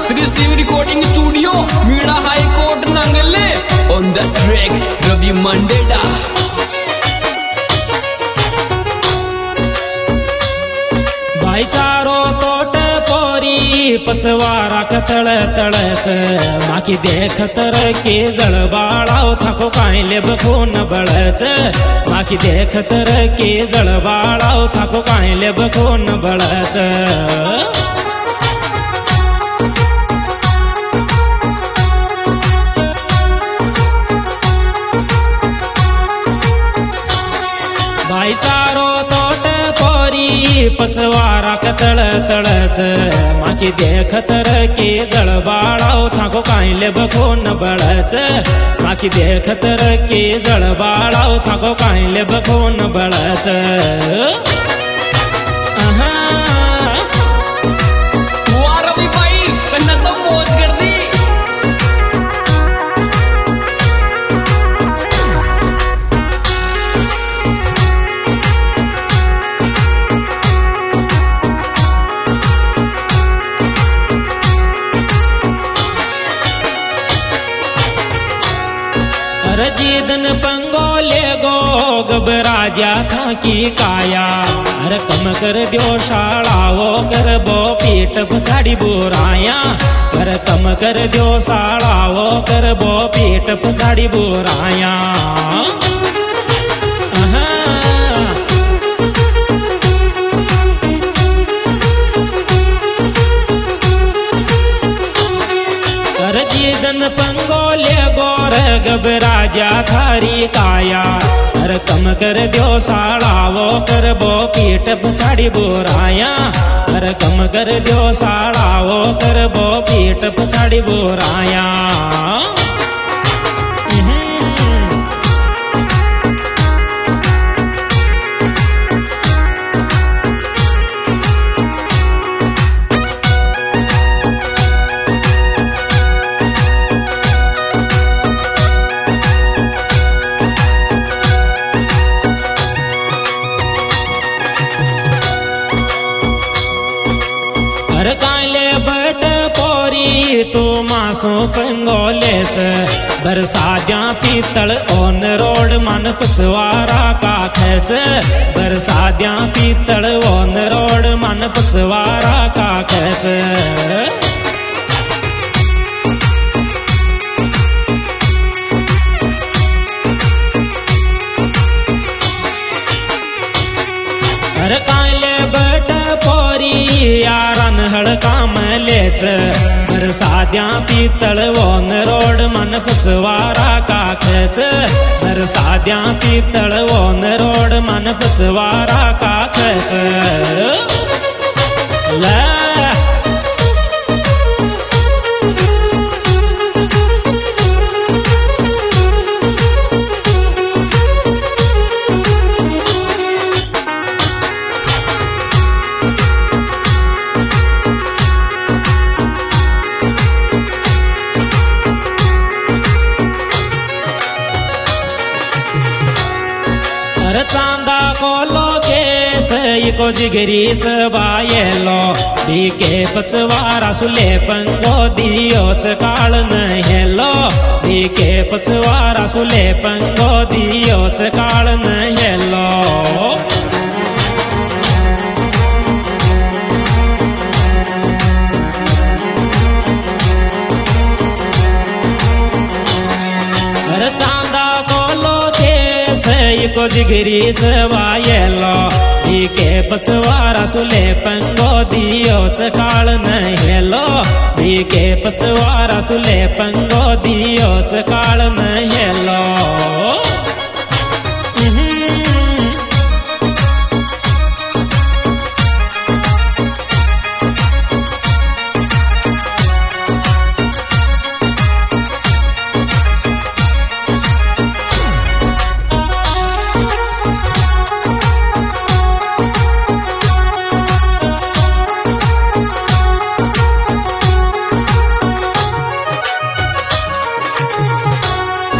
Shri Shiv recording studio Meena high court नांगले on the track Ravi Mandeda. भाईचारो तोट पोरी पचवारा कतळ तळच माकी देखत के जळबाळाव थाको कायले बखून बळच माकी देखत के जळबाळाव थाको कायले बखून बळच। भाईचारो तोट पोरी पचवारा कतळ तळच माकी देखत के जळबाळाव थाको कायले बखून बळच माकी देखत के जळबाळाव थाको कायले बखून बळच। रजीदन पंगोले गो गबराजा था की काया अरे कम कर द्यो शाळावो कर बो पीठ पछाड़ी बुराया अरे कम कर द्यो शाळावो कर बो पीठ पछाड़ी बुराया। रजीदन पंगोले गोर गबराजा थारी काया अरे कम कर दो शाळावो कर बो पीठ पछाड़ी बुराया अरे कम कर दो शाळावो कर बो पीठ पछाड़ी बुराया। कायले बट पोरी तू मासो पंगोलेच बरसाद्या पीतळ ओन रोड मन पचवारा काखेच बरसाद्या पीतळ ओन रोड मन पचवारा काखेच। अरे कायले बट पोरी यारन हड़काम लेच बरसाद्या पीतळ ओन रोड मन पचवारा काखेच बरसाद्या पीतळ ओन रोड मन पचवारा काखेच। चांदा कोलो केस इको जिगरीच बायलो बीके पचवारा सुले पंगो दियोच काळ नहेलो बीके पचवारा सुले पंगो दियोच काळ नहेलो। को जिगरी जवायलो बीके पचवारा सुले पंगो दियोच काळ नहेलो बीके पचवारा सुले पंगो दियोच काळ नहेलो।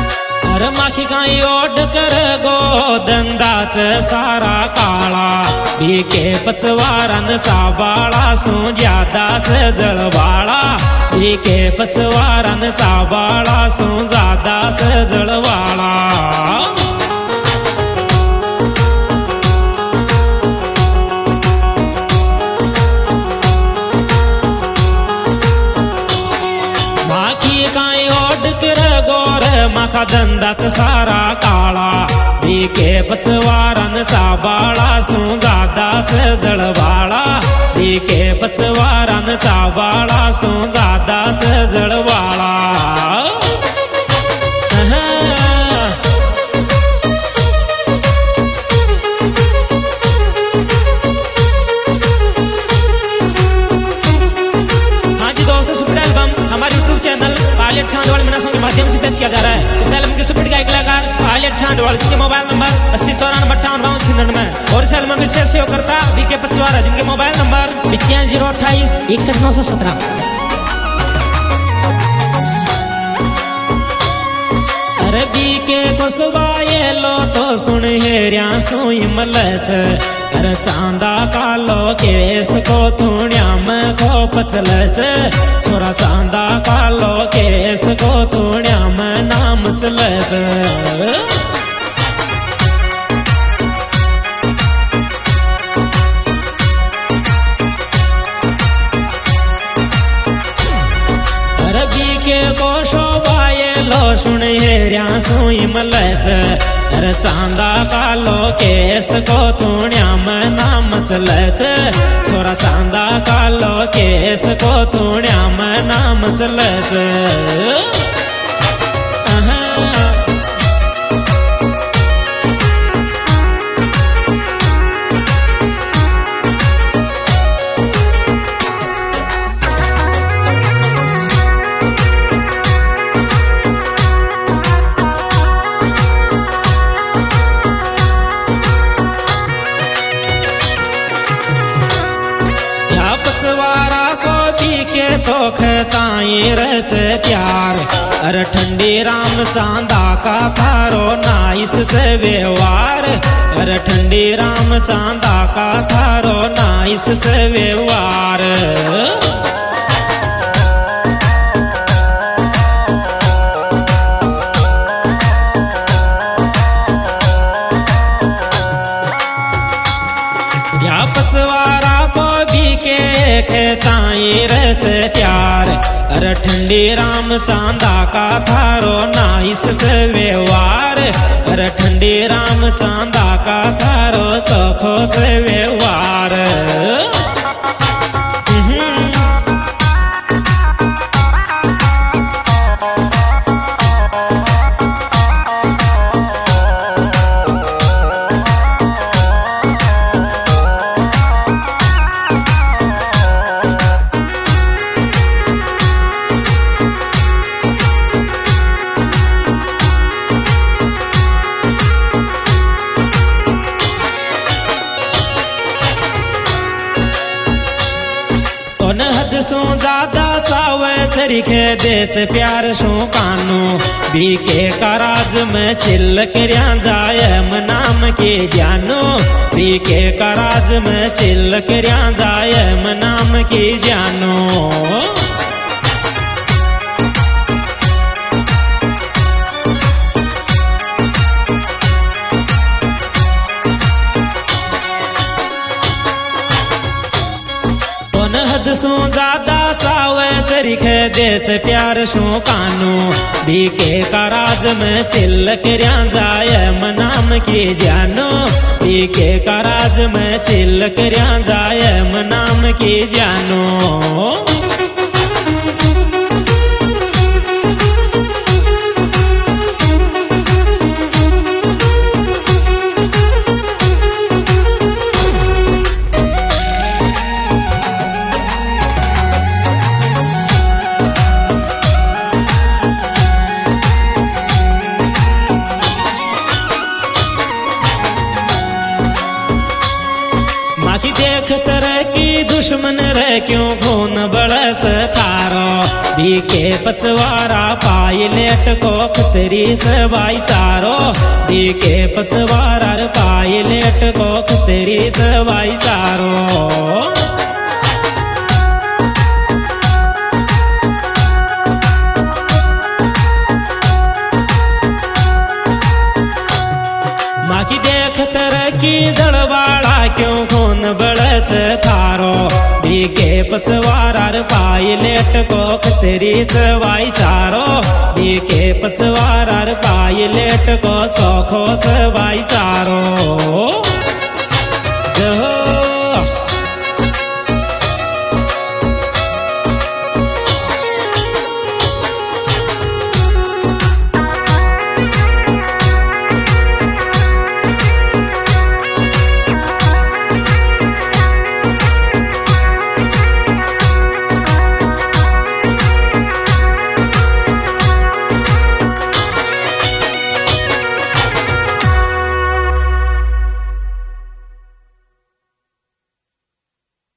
माखी काई ओढ कर गो धंदाच सारा काळा बीके पचवारन चाबाळा सो ज्यादा च जळवाळा बीके पचवारन चाबाळा सो ज्यादा च जळवाळा माखा धंदाच सारा काळा बीके पचवारन चाबाळा सो दादाच जळवाळा बीके पचवारन चाबाळा सो दादाच जळवाळा पायलट छांडवाल मीनासों के माध्यम से पेश किया जा रहा है। इस एल्बम के सुपरहिट गायक कलाकार पायलट छांडवाल, जिनके मोबाइल नंबर 80545299 और इस एल्बम विशेष सहयोगकर्ता बीके पचवारा, जिनके मोबाइल नंबर 8508 61917। अरे बीके को सुबाये लो तो सुन हेरिया सोई मलच अरे चांदा कालो केस को थूण्या में को पचलच छोरा चांदा कालो केस को थूण्या में नाम चलच बीके को शोभाये लो सुन हेरिया सोई मलच अरे चांदा कालो केस को थूण्या में नाम चलच छोरा चांदा कालो केस को थूण्या में नाम चलच पचवारा को बीके तो खताई रच त्यार अरे ठंडी राम चांदा का थारो नाइस से व्यवहार अरे ठंडी राम चांदा का थारो नाइस से व्यवहार पचवारा को बीके खेताई रच त्यार अरे ठंडी राम चांदा का थारो नाइस से व्यवहार अरे ठंडी राम चांदा का थारो चोखो से व्यवहार सो ज्यादा चावे छरिखे देच प्यार सो कानू बीके का राज में चिल्ल करया जाए नाम के जानो बीके का राज में चिल्ल करया जाए नाम के जानो सो ज्यादा चावे चरिखे देच प्यार सो कानू बीके का राज में चिल्ल करया जाए नाम की जानो बीके का राज में चिल्ल करया जाए नाम की जानो देखत रह की दुश्मन रह क्यों खून बड़च थारो बीके पचवारा पायलट को खतरीच भाईचारो बीके पचवारा पायलट को खतरीच भाईचारो माकी देख तरकी दड़वाड़ा क्यों कौन बड़च थारो बीके पचवारार पायलट को खतरीच भाईचारो बीके पचवारार पायलट को चौखोच भाईचारो